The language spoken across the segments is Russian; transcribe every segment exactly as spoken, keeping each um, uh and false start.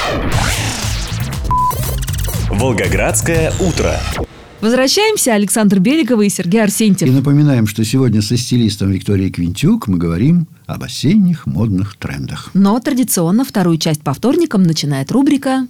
Волгоградское утро. Возвращаемся. Александр Беликова и Сергей Арсентьев. И напоминаем, что сегодня со стилистом Викторией Квинтюк мы говорим об осенних модных трендах. Но традиционно вторую часть по вторникам начинает рубрика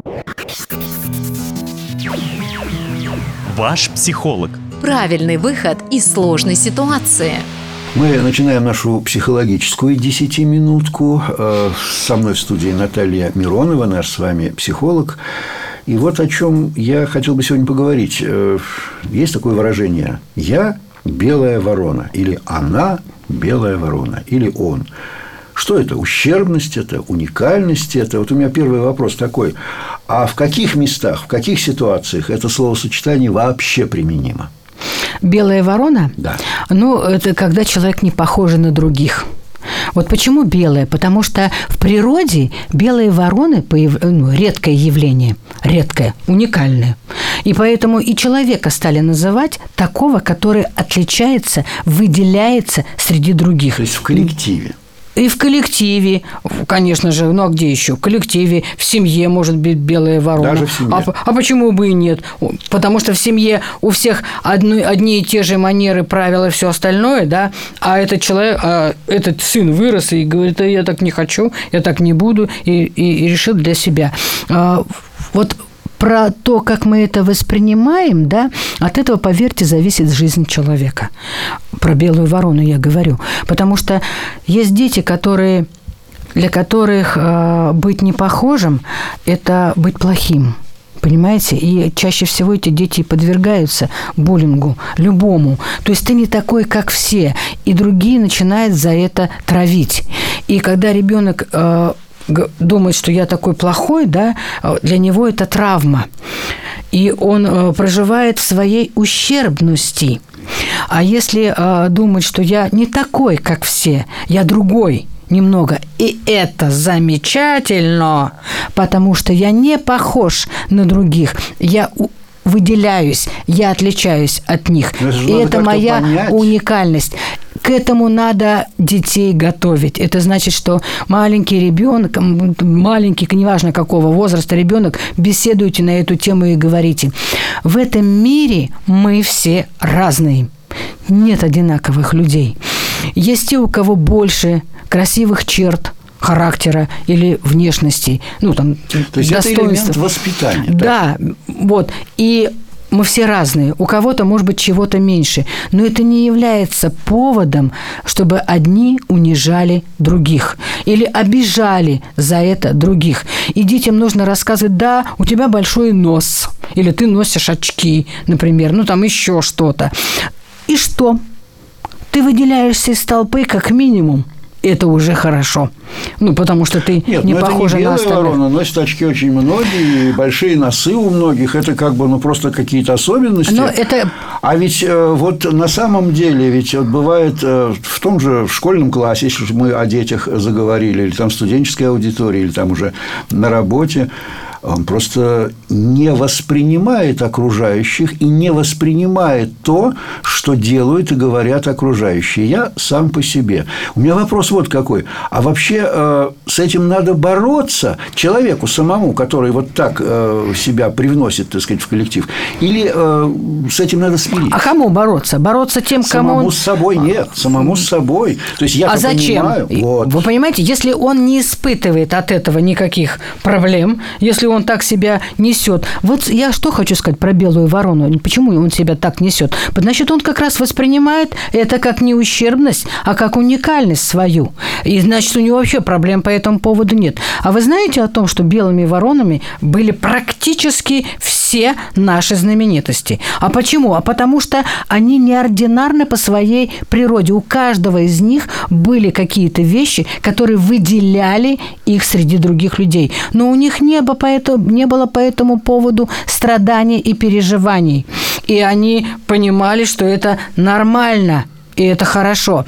Ваш психолог. Правильный выход из сложной ситуации. Мы начинаем нашу психологическую десятиминутку. Со мной в студии Наталья Миронова, наш с вами психолог. И вот о чем я хотел бы сегодня поговорить. Есть такое выражение: «Я белая ворона», или «она белая ворона», или «он». Что это? Ущербность это? Уникальность это? Вот у меня первый вопрос такой. А в каких местах, в каких ситуациях это словосочетание вообще применимо? Белая ворона? Да. Ну, это когда человек не похож на других. Вот почему белая? Потому что в природе белые вороны появ... ну, редкое явление, редкое, уникальное. И поэтому и человека стали называть такого, который отличается, выделяется среди других. То есть в коллективе. И в коллективе, конечно же, ну а где еще? В коллективе, в семье может быть белая ворона. Даже в семье. А, а почему бы и нет? Потому что в семье у всех одни, одни и те же манеры, правила и все остальное, да. А этот человек, а этот сын вырос и говорит: а я так не хочу, я так не буду, и, и, и решил для себя. А, вот. Про то, как мы это воспринимаем, да, от этого, поверьте, зависит жизнь человека. Про белую ворону я говорю. Потому что есть дети, которые, для которых э, быть непохожим – это быть плохим. Понимаете? И чаще всего эти дети подвергаются буллингу, любому. То есть ты не такой, как все. И другие начинают за это травить. И когда ребенок э, думает, что я такой плохой, да, для него это травма. И он э, проживает в своей ущербности. А если э, думать, что я не такой, как все, я другой немного, и это замечательно, потому что я не похож на других, я выделяюсь, я отличаюсь от них. И это моя понять. Уникальность. К этому надо детей готовить. Это значит, что маленький ребенок, маленький, неважно какого возраста ребенок, беседуйте на эту тему и говорите: в этом мире мы все разные. Нет одинаковых людей. Есть те, у кого больше красивых черт характера или внешности, ну там, то есть это элемент воспитания. Да, так? Вот. И мы все разные. У кого-то, может быть, чего-то меньше. Но это не является поводом, чтобы одни унижали других или обижали за это других. И детям нужно рассказывать: да, у тебя большой нос, или ты носишь очки, например, ну там еще что-то. И что? Ты выделяешься из толпы как минимум. Это уже хорошо. Ну, потому что ты Нет, не ну похожа это не на остальных. белая ворона, носит очки очень многие, и большие носы у многих. Это как бы, ну, просто какие-то особенности. Но это... А ведь э, вот на самом деле, ведь вот бывает э, в том же в школьном классе, если мы о детях заговорили, или там в студенческой аудитории, или там уже на работе, он просто не воспринимает окружающих и не воспринимает то, что делают и говорят окружающие. Я сам по себе. У меня вопрос вот какой. А вообще э, с этим надо бороться человеку самому, который вот так э, себя привносит, так сказать, в коллектив? Или э, с этим надо смириться? А кому бороться? Бороться тем, самому кому... Самому с собой нет. Самому с собой. То есть я а зачем? Понимаю, вот. Вы понимаете, если он не испытывает от этого никаких проблем, если он так себя несет. Вот я что хочу сказать про белую ворону. Почему он себя так несет? Значит, он как раз воспринимает это как не ущербность, а как уникальность свою. И значит, у него вообще проблем по этому поводу нет. А вы знаете о том, что белыми воронами были практически все наши знаменитости? А почему? А потому что они неординарны по своей природе. У каждого из них были какие-то вещи, которые выделяли их среди других людей. Но у них не было поэтому, не было по этому поводу страданий и переживаний. И они понимали, что это нормально. И это хорошо.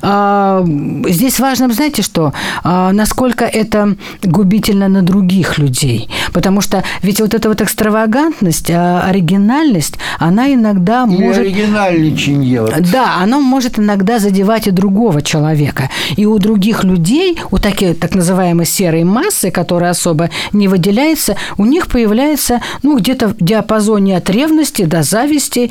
Здесь важно, знаете что, насколько это губительно на других людей. Потому что ведь вот эта вот экстравагантность, оригинальность, она иногда Или может... оригинальничанье. Вот. Да, она может иногда задевать и другого человека. И у других людей, у таких так называемой серой массы, которая особо не выделяется, у них появляется, ну, где-то в диапазоне от ревности до зависти,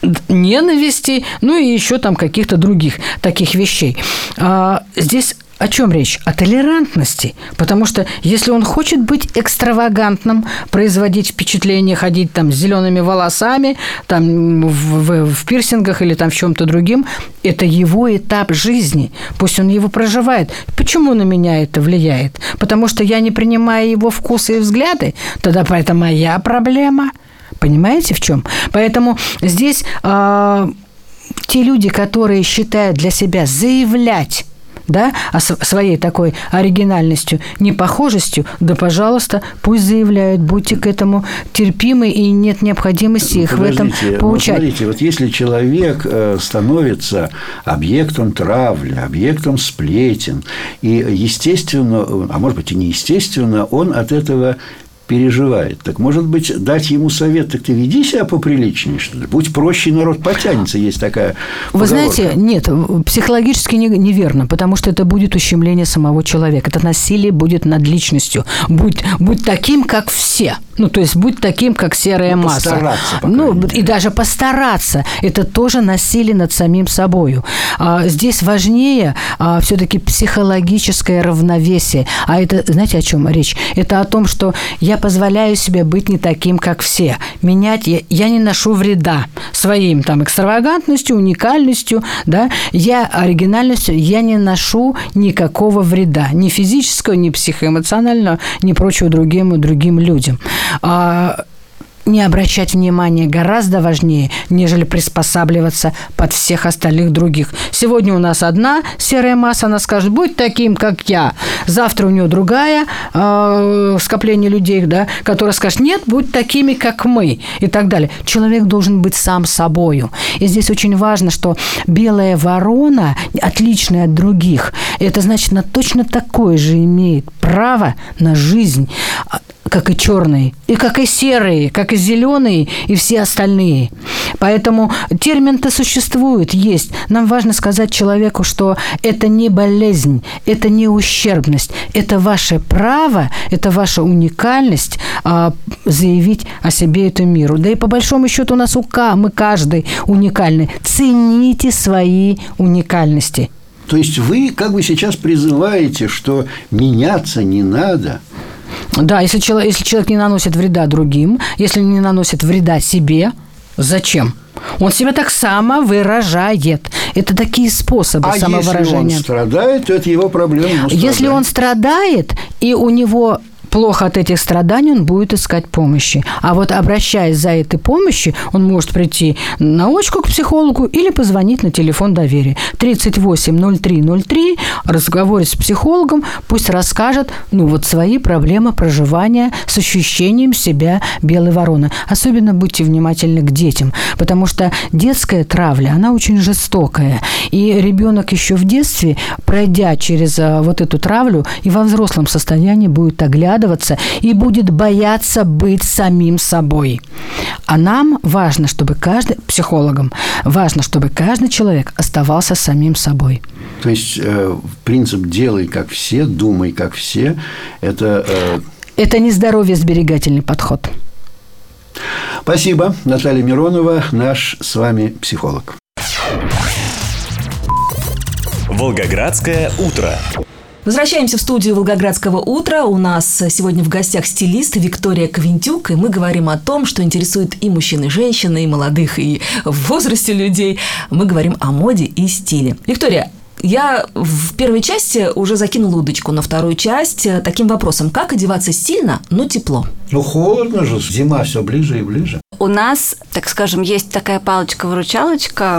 ненависти, ну и еще там каких-то других таких вещей. А, здесь о чем речь? О толерантности. Потому что если он хочет быть экстравагантным, производить впечатление, ходить там с зелеными волосами, там в, в, в пирсингах или там в чем-то другим, это его этап жизни. Пусть он его проживает. Почему на меня это влияет? Потому что я не принимаю его вкусы и взгляды? Тогда это моя проблема. Понимаете, в чем? Поэтому здесь э, те люди, которые считают для себя заявлять, да, о своей такой оригинальностью, непохожестью, да, пожалуйста, пусть заявляют, будьте к этому терпимы, и нет необходимости их Подождите, в этом поучать. Вот смотрите, вот если человек становится объектом травли, объектом сплетен, и естественно, а может быть и неестественно, он от этого переживает. Так, может быть, дать ему совет, так ты веди себя поприличнее, что ли. Будь проще, народ потянется, есть такая Вы поговорка. знаете, нет, психологически не, неверно, потому что это будет ущемление самого человека. Это насилие будет над личностью. Будь, будь таким, как все. Ну, то есть, будь таким, как серая ну, масса. Постараться, по ну, мере. И даже постараться. Это тоже насилие над самим собою. А, здесь важнее а, все-таки психологическое равновесие. А это, знаете, о чем речь? Это о том, что я позволяю себе быть не таким, как все. Менять я, я не ношу вреда своим там экстравагантностью, уникальностью, да, я оригинальностью, я не ношу никакого вреда, ни физического, ни психоэмоционального, ни прочего другим, другим людям. А, не обращать внимания гораздо важнее, нежели приспосабливаться под всех остальных других. Сегодня у нас одна серая масса, она скажет, будь таким, как я. Завтра у нее другая э, скопление людей, да, которая скажет, нет, будь такими, как мы, и так далее. Человек должен быть сам собою. И здесь очень важно, что белая ворона, отличная от других, это значит, она точно такое же имеет право на жизнь, как и черные, и как и серые, как и зеленые, и все остальные. Поэтому термин-то существует, есть. Нам важно сказать человеку, что это не болезнь, это не ущербность, это ваше право, это ваша уникальность а, заявить о себе этому миру. Да и по большому счету у нас у К, мы каждый уникальный. Цените свои уникальности. То есть вы как бы сейчас призываете, что меняться не надо. Да, если человек, если человек не наносит вреда другим, если не наносит вреда себе, зачем? Он себя так самовыражает. Это такие способы а самовыражения. если он страдает, то это его проблема. Если он страдает, и у него плохо от этих страданий, он будет искать помощи. А вот обращаясь за этой помощью, он может прийти на очку к психологу или позвонить на телефон доверия. тридцать восемь ноль три ноль три, разговаривать с психологом, пусть расскажет, ну, вот свои проблемы проживания с ощущением себя белой вороны. Особенно будьте внимательны к детям, потому что детская травля, она очень жестокая. И ребенок еще в детстве, пройдя через вот эту травлю, и во взрослом состоянии будет оглядываться и будет бояться быть самим собой. А нам важно, чтобы каждый, психологам, важно, чтобы каждый человек оставался самим собой. То есть э, принцип «делай как все, думай как все» – это… Э... Это не здоровье-сберегательный подход. Спасибо. Наталья Миронова, наш с вами психолог. Волгоградское утро. Возвращаемся в студию Волгоградского утра. У нас сегодня в гостях стилист Виктория Квинтюк, и мы говорим о том, что интересует и мужчин, и женщин, и молодых, и в возрасте людей. Мы говорим о моде и стиле. Виктория, я в первой части уже закинула удочку на вторую часть таким вопросом. Как одеваться стильно, но тепло? Ну, холодно же, зима все ближе и ближе. У нас, так скажем, есть такая палочка-выручалочка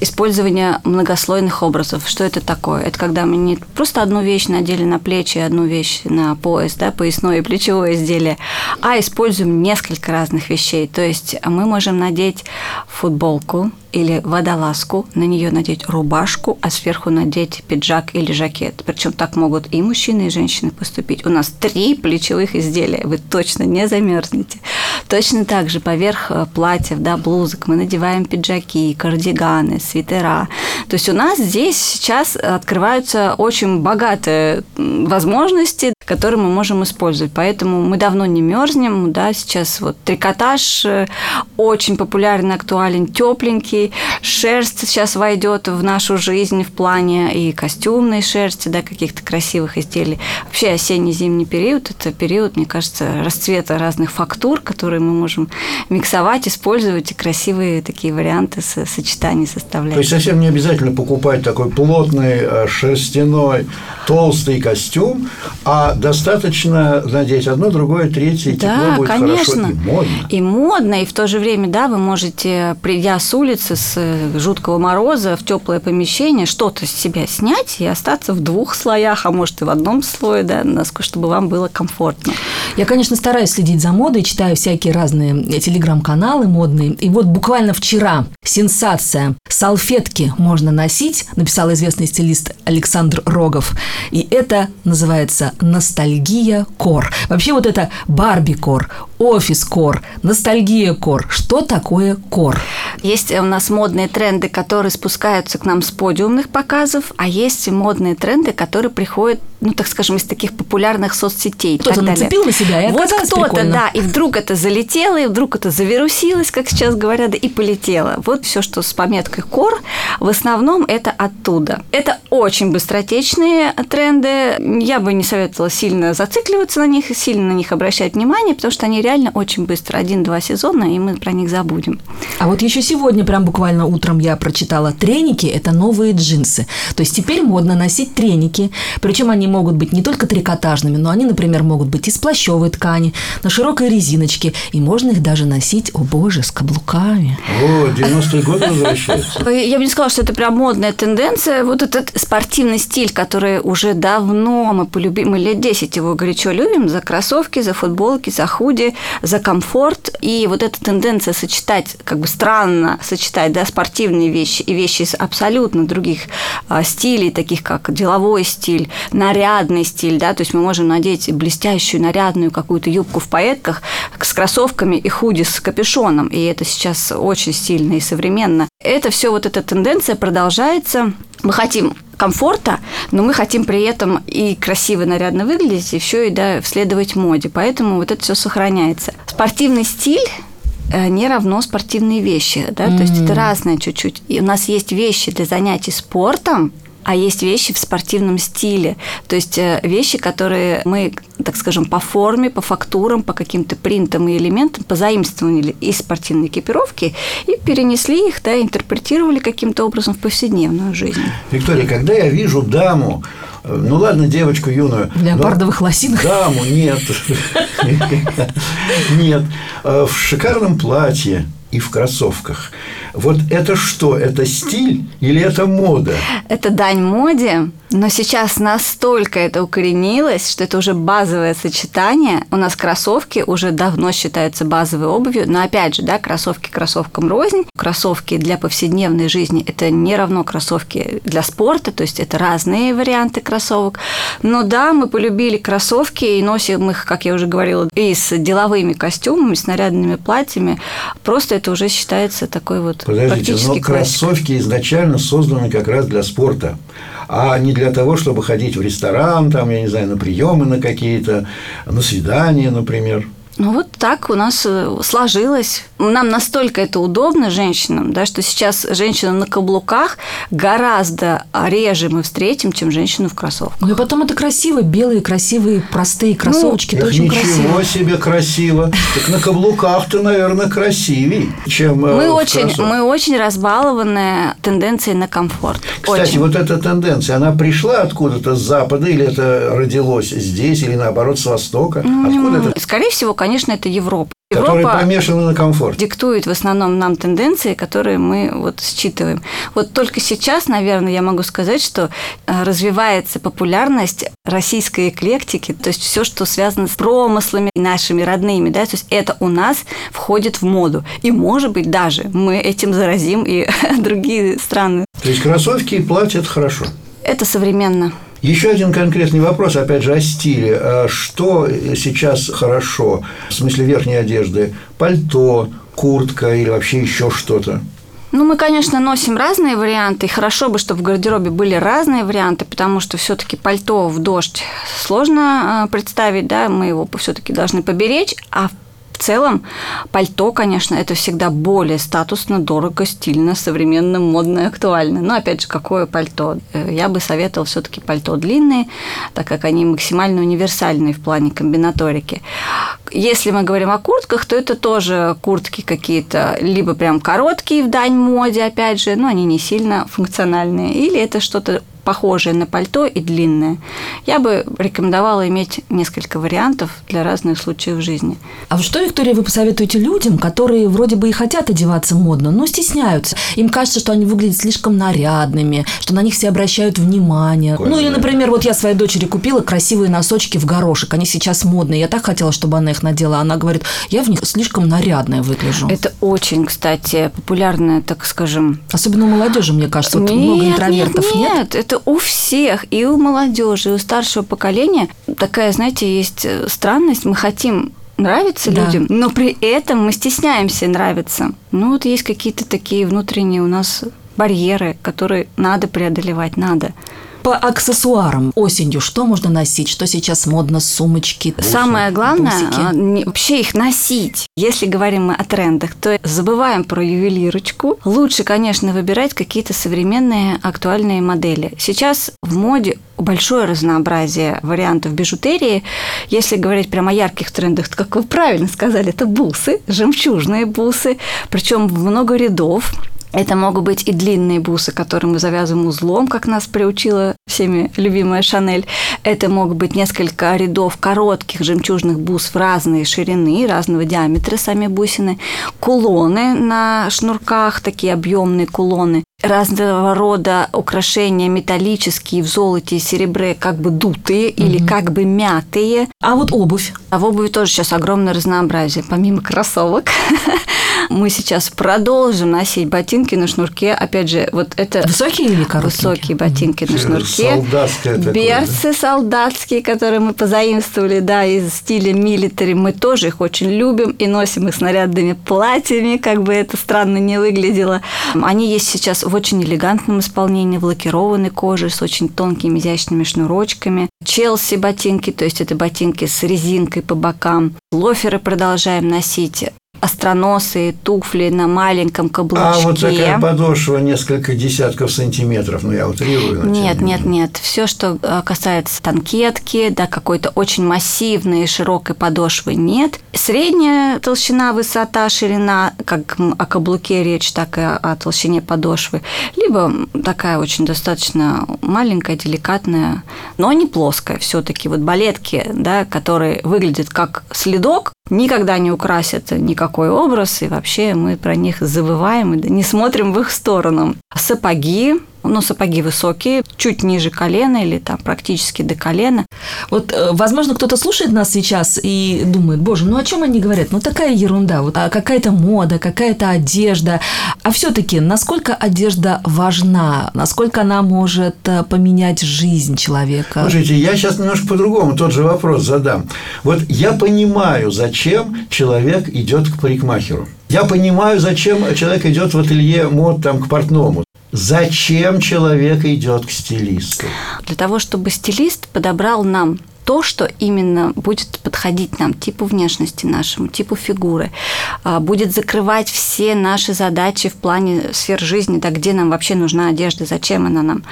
использование многослойных образов. Что это такое? Это когда мы не просто одну вещь надели на плечи, одну вещь на пояс, да, поясное и плечевое изделие, а используем несколько разных вещей. То есть мы можем надеть футболку или водолазку, на нее надеть рубашку, а сверху надеть пиджак или жакет. Причем так могут и мужчины, и женщины поступить. У нас три плечевых изделия, вы точно не замерзнете. Точно так же поверх платьев, да, блузок мы надеваем пиджаки, кардиганы, свитера. То есть у нас здесь сейчас открываются очень богатые возможности, которые мы можем использовать. Поэтому мы давно не мерзнем, да, сейчас вот трикотаж очень популярен, актуален, тепленький, шерсть сейчас войдет в нашу жизнь в плане и костюмной шерсти, да, каких-то красивых изделий. Вообще осенне-зимний период – это период, мне кажется, расцвета разных фактур, которые мы можем миксовать, использовать, и красивые такие варианты сочетаний составлять. То есть совсем не обязательно покупать такой плотный, шерстяной, толстый костюм, а достаточно надеть одно, другое, третье, и да, тепло будет конечно. Хорошо и модно. И модно, и в то же время, да, вы можете, придя с улицы, с жуткого мороза в теплое помещение, что-то с себя снять и остаться в двух слоях, а может и в одном слое, да, чтобы вам было комфортно. Я, конечно, стараюсь следить за модой, читаю всякие разные телеграм-каналы модные. И вот буквально вчера сенсация. Салфетки можно носить, написал известный стилист Александр Рогов. И это называется ностальгия-кор. Вообще вот это Барби-кор, офис-кор, ностальгия-кор. Что такое кор? Есть у нас модные тренды, которые спускаются к нам с подиумных показов, а есть модные тренды, которые приходят, ну, так скажем, из таких популярных соцсетей. Кто-то нацепил на себя и вот оказалось кто-то, прикольно. да, и вдруг это залетело, и вдруг это завирусилось, как сейчас говорят, да, и полетело. Вот все, что с пометкой «кор», в основном это оттуда. Это очень быстротечные тренды. Я бы не советовала сильно зацикливаться на них, сильно на них обращать внимание, потому что они реально очень быстро. Один-два сезона, и мы про них забудем. А вот еще сегодня, прям буквально утром я прочитала, треники – это новые джинсы. То есть теперь модно носить треники, причем они могут быть не только трикотажными, но они, например, могут быть из плащевой ткани, на широкой резиночке, и можно их даже носить, о боже, с каблуками. О, девяностые годы возвращаются. Я бы не сказала, что это прям модная тенденция. Вот этот спортивный стиль, который уже давно мы полюбили, мы лет десять его горячо любим, за кроссовки, за футболки, за худи, за комфорт. И вот эта тенденция сочетать, как бы странно сочетать, да, спортивные вещи и вещи из абсолютно других а, стилей, таких как деловой стиль, нарядный стиль, да, то есть мы можем надеть блестящую нарядную какую-то юбку в пайетках с кроссовками и худи с капюшоном, и это сейчас очень стильно и современно. Это все вот эта тенденция продолжается. Мы хотим комфорта, но мы хотим при этом и красиво, нарядно выглядеть, и все, и да, следовать моде. Поэтому вот это все сохраняется. Спортивный стиль не равно спортивные вещи, да, mm-hmm. то есть это разное чуть-чуть. И у нас есть вещи для занятий спортом, а есть вещи в спортивном стиле, то есть вещи, которые мы, так скажем, по форме, по фактурам, по каким-то принтам и элементам позаимствовали из спортивной экипировки и перенесли их, да, интерпретировали каким-то образом в повседневную жизнь. Виктория, когда я вижу даму, ну ладно, девочку юную. В леопардовых лосинах? Даму, нет. Нет. В шикарном платье и в кроссовках. Вот это что? Это стиль или это мода? Это дань моде, но сейчас настолько это укоренилось, что это уже базовое сочетание. У нас кроссовки уже давно считаются базовой обувью, но опять же, да, кроссовки кроссовкам рознь. Кроссовки для повседневной жизни – это не равно кроссовки для спорта, то есть это разные варианты кроссовок. Но да, мы полюбили кроссовки и носим их, как я уже говорила, и с деловыми костюмами, с нарядными платьями. Просто это уже считается такой вот Подождите, но кроссовки изначально созданы как раз для спорта, а не для того, чтобы ходить в ресторан, там, я не знаю, на приемы на какие-то, на свидания, например. Ну, вот так у нас сложилось. Нам настолько это удобно, женщинам, да, что сейчас женщину на каблуках гораздо реже мы встретим, чем женщину в кроссовках. Ну, и потом это красиво. Белые, красивые, простые кроссовочки. Ну, это очень ничего красиво. Ничего себе красиво. Так на каблуках-то, наверное, красивее, чем мы в очень, кроссовках. Мы очень разбалованы тенденцией на комфорт. Кстати, очень. Вот эта тенденция, она пришла откуда-то с Запада, или это родилось здесь, или наоборот с Востока? Ну, Откуда это? Скорее всего, конечно, это Европа. Которые Европа помешаны на комфорте. диктует в основном нам тенденции, которые мы вот считываем. Вот только сейчас, наверное, я могу сказать, что развивается популярность российской эклектики, то есть все, что связано с промыслами нашими родными, да, то есть это у нас входит в моду. И, может быть, даже мы этим заразим и другие страны. То есть кроссовки и платья – это хорошо. Это современно. Еще один конкретный вопрос, опять же, о стиле. Что сейчас хорошо в смысле верхней одежды? Пальто, куртка или вообще еще что-то? Ну, мы, конечно, носим разные варианты, и хорошо бы, чтобы в гардеробе были разные варианты, потому что все-таки пальто в дождь сложно представить, да, мы его все-таки должны поберечь, а в целом пальто, конечно, это всегда более статусно, дорого, стильно, современно, модно и актуально. Но, опять же, какое пальто? Я бы советовала все-таки пальто длинные, так как они максимально универсальные в плане комбинаторики. Если мы говорим о куртках, то это тоже куртки какие-то либо прям короткие в дань моде, опять же, но они не сильно функциональные, или это что-то похожее на пальто и длинное. Я бы рекомендовала иметь несколько вариантов для разных случаев жизни. А вот что, Виктория, вы посоветуете людям, которые вроде бы и хотят одеваться модно, но стесняются? Им кажется, что они выглядят слишком нарядными, что на них все обращают внимание. Какое ну, или, же? например, вот я своей дочери купила красивые носочки в горошек. Они сейчас модные. Я так хотела, чтобы она их надела. Она говорит, я в них слишком нарядная выгляжу. Это очень, кстати, популярное, так скажем... Особенно у молодежи, мне кажется. Вот нет, много интровертов, нет? Нет, это у всех, и у молодежи, и у старшего поколения. Такая, знаете, есть странность. Мы хотим нравиться Да. людям, но при этом мы стесняемся нравиться. Ну, вот есть какие-то такие внутренние у нас барьеры, которые надо преодолевать, надо. По аксессуарам осенью что можно носить? Что сейчас модно? Сумочки, Самое главное, бусики? а, не- вообще их носить. Если говорим мы о трендах, то забываем про ювелирочку. Лучше, конечно, выбирать какие-то современные актуальные модели. Сейчас в моде большое разнообразие вариантов бижутерии. Если говорить прямо о ярких трендах, то, как вы правильно сказали, это бусы, жемчужные бусы, причем в много рядов. Это могут быть и длинные бусы, которые мы завязываем узлом, как нас приучила всеми любимая Шанель. Это могут быть несколько рядов коротких жемчужных бус в разные ширины, разного диаметра сами бусины. Кулоны на шнурках, такие объемные кулоны. Разного рода украшения металлические в золоте и серебре, как бы дутые mm-hmm. или как бы мятые. А вот обувь? А в обуви тоже сейчас огромное разнообразие. Помимо кроссовок, мы сейчас продолжим носить ботинки на шнурке. Опять же, вот это... Высокие или короткие? Высокие ботинки на шнурке. Солдатское такое, берцы да? солдатские, которые мы позаимствовали, да, из стиля милитари. Мы тоже их очень любим и носим их с нарядными платьями, как бы это странно не выглядело. Они есть сейчас в очень элегантном исполнении, в лакированной коже, с очень тонкими изящными шнурочками. Челси ботинки, то есть это ботинки с резинкой по бокам. Лоферы продолжаем носить. Остроносые туфли на маленьком каблучке. А вот такая подошва несколько десятков сантиметров, ну я утрирую. Нет, нет, нет. Все, что касается танкетки, да, какой-то очень массивной широкой подошвы, нет. Средняя толщина, высота, ширина, как о каблуке речь, так и о толщине подошвы. Либо такая очень достаточно маленькая, деликатная, но не плоская все-таки. Вот балетки, да, которые выглядят как следок, никогда не украсят никакой образ, и вообще мы про них забываем и не смотрим в их сторону. Сапоги, ну, сапоги высокие, чуть ниже колена или там практически до колена. Вот, возможно, кто-то слушает нас сейчас и думает, боже, ну о чем они говорят? Ну, такая ерунда, вот какая-то мода, какая-то одежда. А все-таки, насколько одежда важна? Насколько она может поменять жизнь человека? Слушайте, я сейчас немножко по-другому тот же вопрос задам. Вот я понимаю, зачем человек идет к парикмахеру. Я понимаю, зачем человек идет в ателье мод там, к портному. Зачем человек идет к стилисту? Для того, чтобы стилист подобрал нам то, что именно будет подходить нам, типу внешности нашему, типу фигуры, будет закрывать все наши задачи в плане сфер жизни, да, где нам вообще нужна одежда, зачем она нам.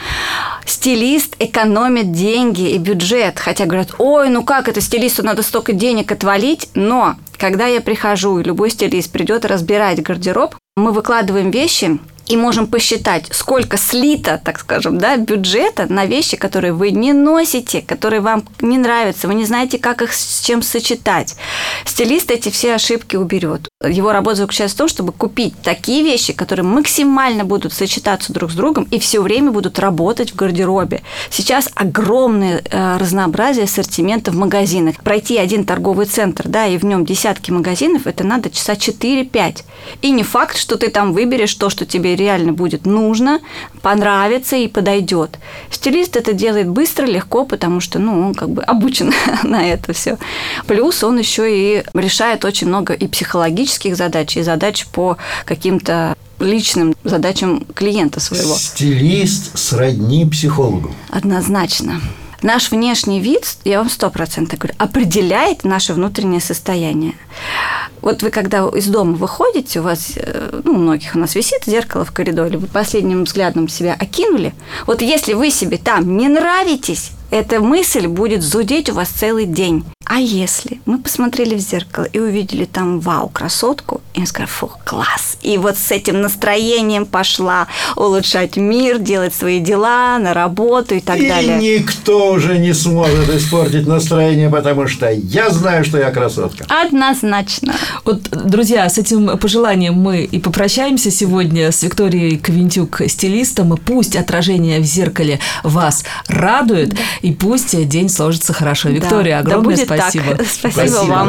Стилист экономит деньги и бюджет, хотя говорят, ой, ну как это, стилисту надо столько денег отвалить, но когда я прихожу, и любой стилист придет разбирать гардероб, мы выкладываем вещи и можем посчитать, сколько слито, так скажем, да, бюджета на вещи, которые вы не носите, которые вам не нравятся, вы не знаете, как их с чем сочетать. Стилист эти все ошибки уберет. Его работа заключается в том, чтобы купить такие вещи, которые максимально будут сочетаться друг с другом и все время будут работать в гардеробе. Сейчас огромное э, разнообразие ассортимента в магазинах. Пройти один торговый центр, да, и в нем десятки магазинов, это надо часа четыре-пять. И не факт, что ты там выберешь то, что тебе реально будет нужно, понравится и подойдет. Стилист это делает быстро, легко, потому что, ну, он как бы обучен на это все. Плюс он еще и решает очень много и психологических задач, и задач по каким-то личным задачам клиента своего. Стилист сродни психологу. Однозначно. Наш внешний вид, я вам сто процентов говорю, определяет наше внутреннее состояние. Вот вы, когда из дома выходите, у вас, ну, у многих у нас висит зеркало в коридоре, вы последним взглядом себя окинули. Вот если вы себе там не нравитесь, эта мысль будет зудеть у вас целый день. А если мы посмотрели в зеркало и увидели там вау, красотку, и мы сказали, фу, класс. И вот с этим настроением пошла улучшать мир, делать свои дела, на работу и так и далее. И никто уже не сможет испортить настроение, потому что я знаю, что я красотка. Однозначно. Вот, друзья, с этим пожеланием мы и попрощаемся сегодня с Викторией Ковентюк, стилистом. Пусть отражение в зеркале вас радует, да. И пусть день сложится хорошо. Да. Виктория, огромное да спасибо. Так. Спасибо, спасибо вам.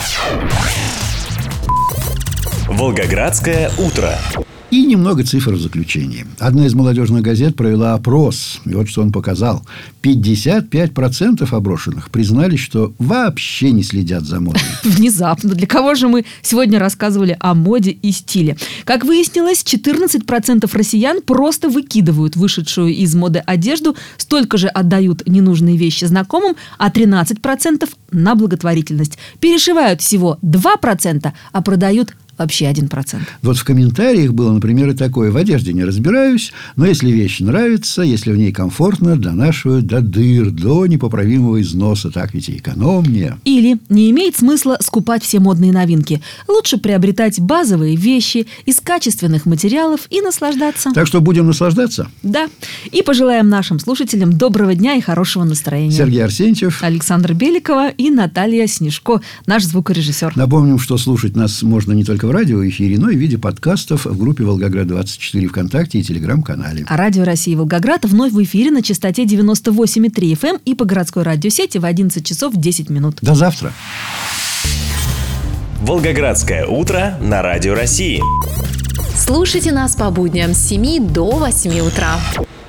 Волгоградское утро. И немного цифр в заключении. Одна из молодежных газет провела опрос. И вот что он показал. пятьдесят пять процентов опрошенных признались, что вообще не следят за модой. Внезапно. Для кого же мы сегодня рассказывали о моде и стиле? Как выяснилось, четырнадцать процентов россиян просто выкидывают вышедшую из моды одежду, столько же отдают ненужные вещи знакомым, а тринадцать процентов на благотворительность. Перешивают всего два процента, а продают вообще один процент. Вот в комментариях было, например, и такое. В одежде не разбираюсь, но если вещь нравится, если в ней комфортно, донашиваю до дыр, до непоправимого износа. Так ведь и экономнее. Или не имеет смысла скупать все модные новинки. Лучше приобретать базовые вещи из качественных материалов и наслаждаться. Так что будем наслаждаться? Да. И пожелаем нашим слушателям доброго дня и хорошего настроения. Сергей Арсентьев, Александра Беликова и Наталья Снежко, наш звукорежиссер. Напомним, что слушать нас можно не только в радиоэфире, но и в виде подкастов в группе «Волгоград двадцать четыре» ВКонтакте и Телеграм-канале. А Радио России Волгоград вновь в эфире на частоте девяносто восемь и три эф эм и по городской радиосети в одиннадцать часов десять минут. До завтра. Волгоградское утро на Радио России. Слушайте нас по будням с семи до восьми утра.